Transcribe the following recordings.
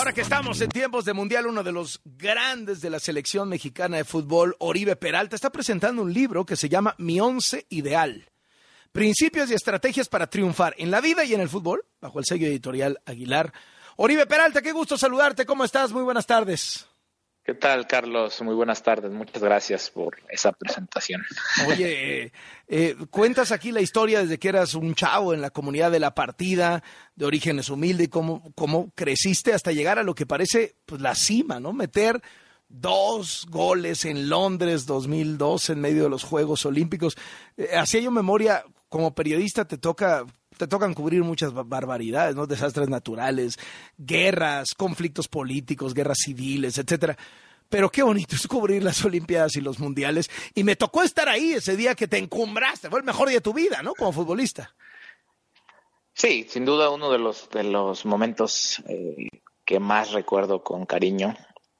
ahora que estamos en tiempos de mundial, uno de los grandes de la selección mexicana de fútbol, Oribe Peralta, está presentando un libro que se llama Mi Once Ideal. Principios y estrategias para triunfar en la vida y en el fútbol, bajo el sello editorial Aguilar. Oribe Peralta, qué gusto saludarte. ¿Cómo estás? Muy buenas tardes. ¿Qué tal, Carlos? Muy buenas tardes. Muchas gracias por esa presentación. Oye, cuentas aquí la historia desde que eras un chavo en la comunidad de La Partida, de orígenes humildes, y cómo creciste hasta llegar a lo que parece pues, la cima, ¿no? Meter 2 goles en Londres 2002 en medio de los Juegos Olímpicos. Hacía yo memoria, como periodista te tocan cubrir muchas barbaridades, ¿no? Desastres naturales, guerras, conflictos políticos, guerras civiles, etcétera. Pero qué bonito es cubrir las Olimpiadas y los Mundiales. Y me tocó estar ahí ese día que te encumbraste. Fue el mejor día de tu vida, ¿no? Como futbolista. Sí, sin duda uno de los momentos que más recuerdo con cariño.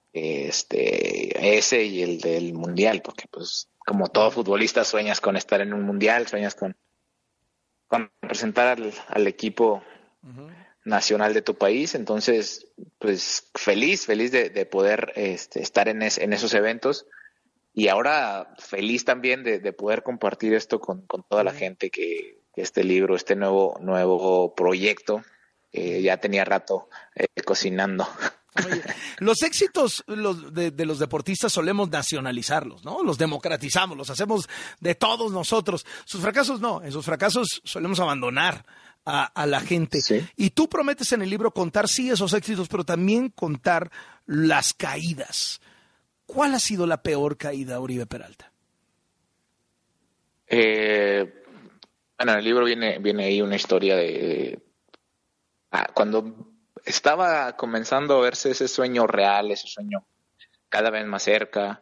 Ese y el del Mundial, porque pues como todo futbolista sueñas con estar en un Mundial, sueñas con representar al equipo nacional de tu país. Entonces pues feliz de poder estar en esos eventos, y ahora feliz también de poder compartir esto con toda la gente, que este libro, este nuevo proyecto ya tenía rato cocinando. Oye, los éxitos de los deportistas solemos nacionalizarlos, ¿no? Los democratizamos, los hacemos de todos nosotros. Sus fracasos no, en sus fracasos solemos abandonar a la gente. Sí. Y tú prometes en el libro contar, sí, esos éxitos, pero también contar las caídas. ¿Cuál ha sido la peor caída, Oribe Peralta? Bueno, en el libro viene ahí una historia de cuando estaba comenzando a verse ese sueño real, ese sueño cada vez más cerca.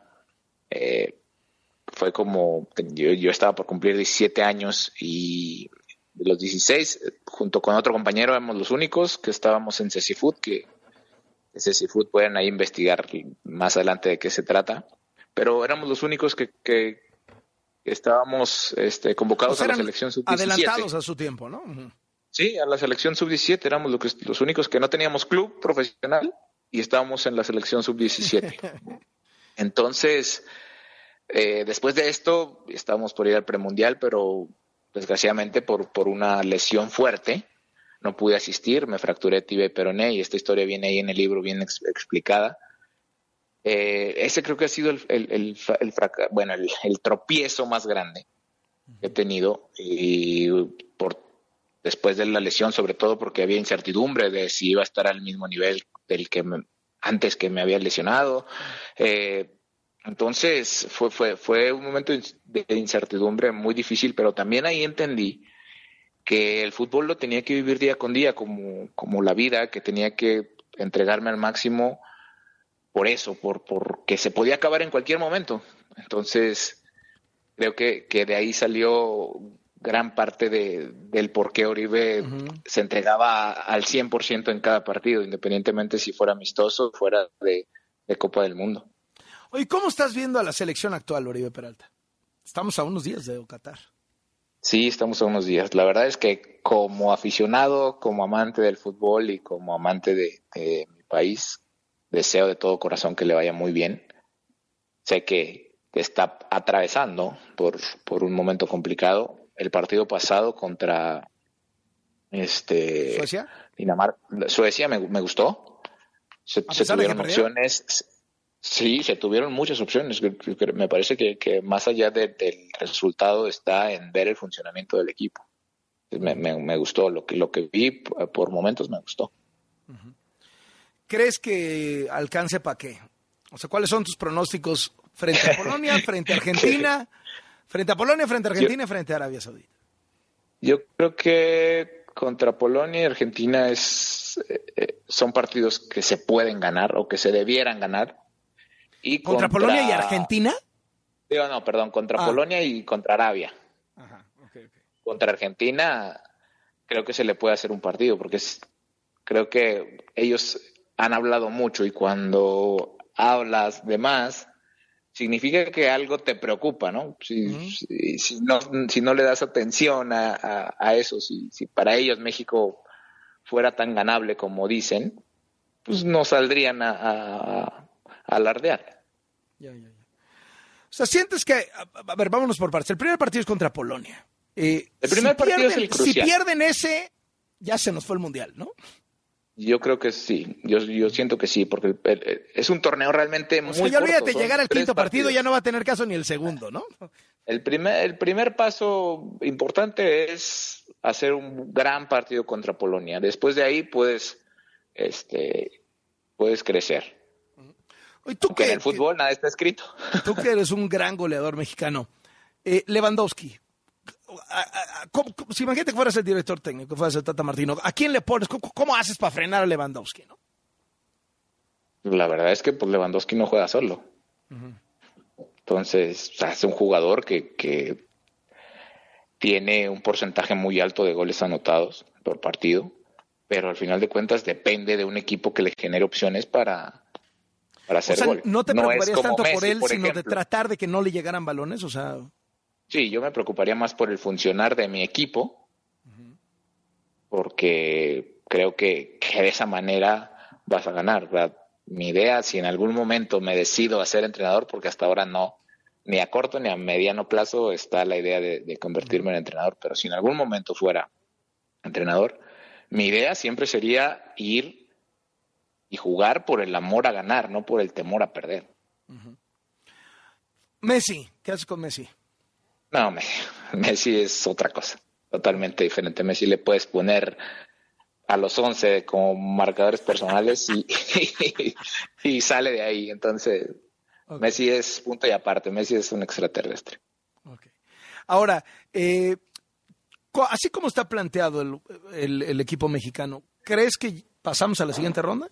Fue como, yo estaba por cumplir 17 años, y de los 16, junto con otro compañero, éramos los únicos que estábamos en CECIFUT, que CECIFUT pueden ahí investigar más adelante de qué se trata, pero éramos los únicos que estábamos convocados a la selección sub-17. Adelantados a su tiempo, ¿no? Uh-huh. Sí, a la selección sub-17 éramos los únicos que no teníamos club profesional y estábamos en la selección sub-17. Entonces, después de esto, estábamos por ir al premundial, pero desgraciadamente por una lesión fuerte no pude asistir, me fracturé tibia y peroné, y esta historia viene ahí en el libro bien explicada. Ese creo que ha sido el tropiezo más grande que he tenido, y después de la lesión, sobre todo porque había incertidumbre de si iba a estar al mismo nivel del que antes que me había lesionado. Entonces fue un momento de incertidumbre muy difícil, pero también ahí entendí que el fútbol lo tenía que vivir día con día, como la vida, que tenía que entregarme al máximo por eso, porque se podía acabar en cualquier momento. Entonces creo que de ahí salió gran parte del por qué Oribe se entregaba al 100% en cada partido, independientemente si fuera amistoso o fuera de Copa del Mundo. Oye, ¿cómo estás viendo a la selección actual, Oribe Peralta? Estamos a unos días de Qatar. Sí, estamos a unos días. La verdad es que como aficionado, como amante del fútbol y como amante de mi país, deseo de todo corazón que le vaya muy bien. Sé que está atravesando por un momento complicado. El partido pasado contra ¿Suecia? Suecia me gustó. Se tuvieron opciones. Sí, se tuvieron muchas opciones. Me parece que más allá del resultado está en ver el funcionamiento del equipo. Me gustó lo que vi, por momentos me gustó. ¿Crees que alcance para qué? O sea, ¿cuáles son tus pronósticos frente a Polonia, frente a Argentina, frente a Polonia, frente a Argentina y frente a Arabia Saudita? Yo creo que contra Polonia y Argentina son partidos que se pueden ganar o que se debieran ganar. Y ¿Contra Polonia y Argentina? Contra Polonia y contra Arabia. Ajá, okay. Contra Argentina creo que se le puede hacer un partido, porque creo que ellos han hablado mucho, y cuando hablas de más, significa que algo te preocupa, ¿no? Si no le das atención a eso, si para ellos México fuera tan ganable como dicen, pues no saldrían a alardear. Ya. O sea, sientes que, a ver, vámonos por partes. El primer partido es contra Polonia. El primer partido es el crucial. Si pierden ese, ya se nos fue el Mundial, ¿no? Yo creo que sí, yo siento que sí, porque es un torneo realmente muy corto. Ya olvídate, llegar al quinto partido ya no va a tener caso ni el segundo, ¿no? El primer paso importante es hacer un gran partido contra Polonia. Después de ahí puedes crecer. Aunque en el fútbol nada está escrito. Tú que eres un gran goleador mexicano, Lewandowski. Si imagínate que fueras el director técnico, que fueras el Tata Martino, ¿a quién le pones? ¿Cómo haces para frenar a Lewandowski, no? La verdad es que pues, Lewandowski no juega solo. Entonces, o sea, es un jugador que tiene un porcentaje muy alto de goles anotados por partido, pero al final de cuentas depende de un equipo que le genere opciones para hacer gol. ¿No te preocuparías tanto Messi, por él, por sino ejemplo, de tratar de que no le llegaran balones? O sea... Sí, yo me preocuparía más por el funcionar de mi equipo, porque creo que de esa manera vas a ganar, ¿verdad? Mi idea, si en algún momento me decido a ser entrenador, porque hasta ahora no, ni a corto ni a mediano plazo está la idea de convertirme en entrenador, pero si en algún momento fuera entrenador, mi idea siempre sería ir y jugar por el amor a ganar, no por el temor a perder. Messi, ¿qué haces con Messi? No, Messi es otra cosa, totalmente diferente. Messi le puedes poner a los 11 como marcadores personales y sale de ahí. Entonces, okay. Messi es punto y aparte. Messi es un extraterrestre. Okay. Ahora, así como está planteado el equipo mexicano, ¿crees que pasamos a la siguiente ronda?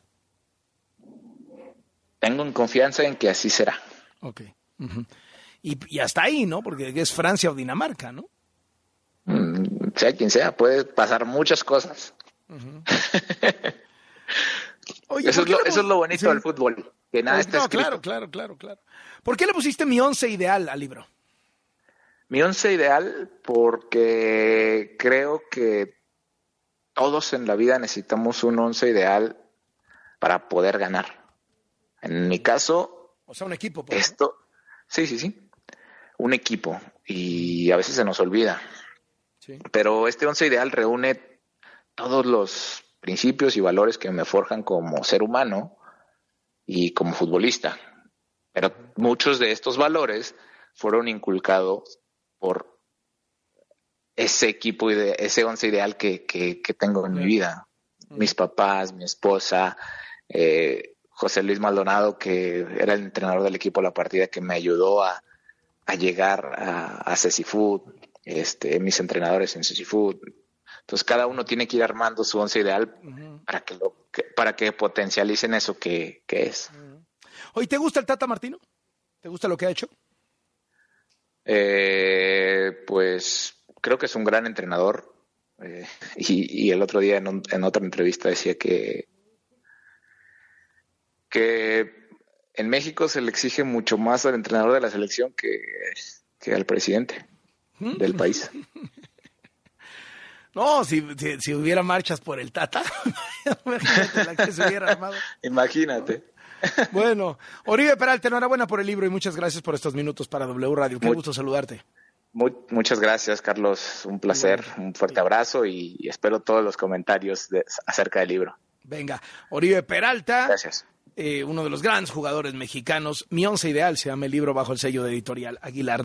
Tengo confianza en que así será. Ok. Y hasta ahí, ¿no? Porque es Francia o Dinamarca, ¿no? Sea quien sea, puede pasar muchas cosas. Oye, eso es lo bonito del fútbol, que nada está escrito. Claro. ¿Por qué le pusiste mi 11 ideal al libro? Mi 11 ideal porque creo que todos en la vida necesitamos un 11 ideal para poder ganar. En mi caso... O sea, un equipo. Sí. Un equipo. Y a veces se nos olvida. Sí. Pero este 11 ideal reúne todos los principios y valores que me forjan como ser humano y como futbolista. Pero muchos de estos valores fueron inculcados por ese equipo, ese 11 ideal que tengo en mi vida. Mis papás, mi esposa, José Luis Maldonado, que era el entrenador del equipo La Partida, que me ayudó a llegar a Cecifood, mis entrenadores en Cecifood. Entonces cada uno tiene que ir armando su 11 ideal para que potencialicen eso que es. Oye, ¿te gusta el Tata Martino? ¿Te gusta lo que ha hecho? Pues creo que es un gran entrenador. Y el otro día en otra entrevista decía que en México se le exige mucho más al entrenador de la selección que al presidente del país. No, si hubiera marchas por el Tata, imagínate la que se hubiera armado. Imagínate. Bueno, Oribe Peralta, enhorabuena por el libro y muchas gracias por estos minutos para W Radio. Qué gusto saludarte. Muchas gracias, Carlos. Un placer, un fuerte abrazo y espero todos los comentarios acerca del libro. Venga, Oribe Peralta. Gracias. Uno de los grandes jugadores mexicanos. Mi 11 ideal se llama el libro bajo el sello de Editorial Aguilar.